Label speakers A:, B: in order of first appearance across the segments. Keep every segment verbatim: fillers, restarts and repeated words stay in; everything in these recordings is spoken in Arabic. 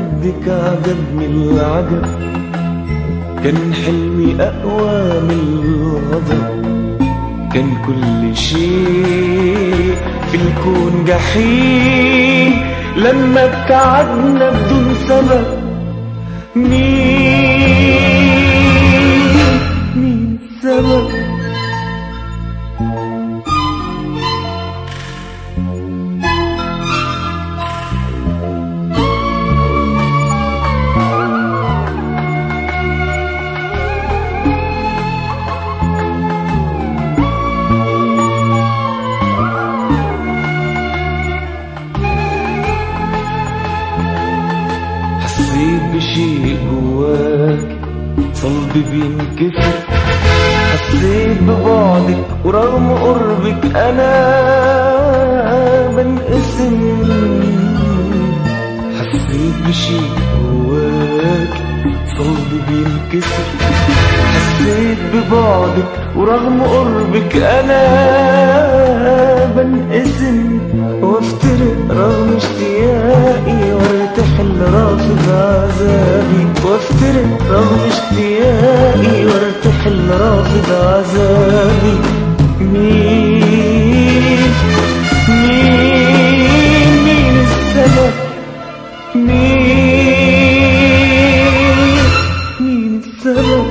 A: قدك عجبني العجب، كان حلمي أقوى من الغضب، كان كل شيء في الكون جحيم لما ابتعدنا بدون سبب. مين مين السبب؟ حسيت بشيء جواك صلبي بينكسر، حسيت ببعدك ورغم قربك أنا بنقسم. حسيت بشيء جواك صلبي بينكسر، حسيت ببعدك ورغم قربك أنا بنقسم، وافترق رغم اشتياقي وارتحل رافض عذابي، وافترق رغم اشتياقي وارتحل رافض عذابي. مين مين مين السبب؟ مين مين السبب؟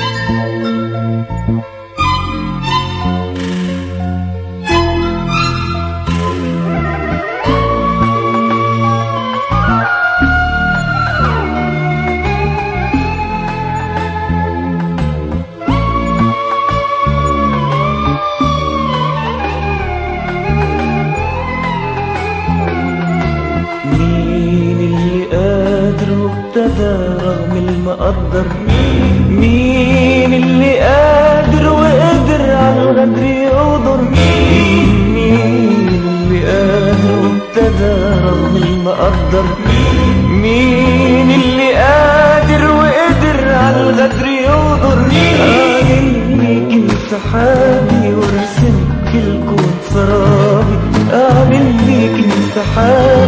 A: رغم المقدر، مين اللي قادر وقدر على الغدر يقدر؟ مين اللي قادر وابتدى رغم المقدر؟ مين اللي قادر وقدر على الغدر يقدر؟ اعمل ليك انسحابي وارسم في الكون سرابي، اعمل ليك انسحابي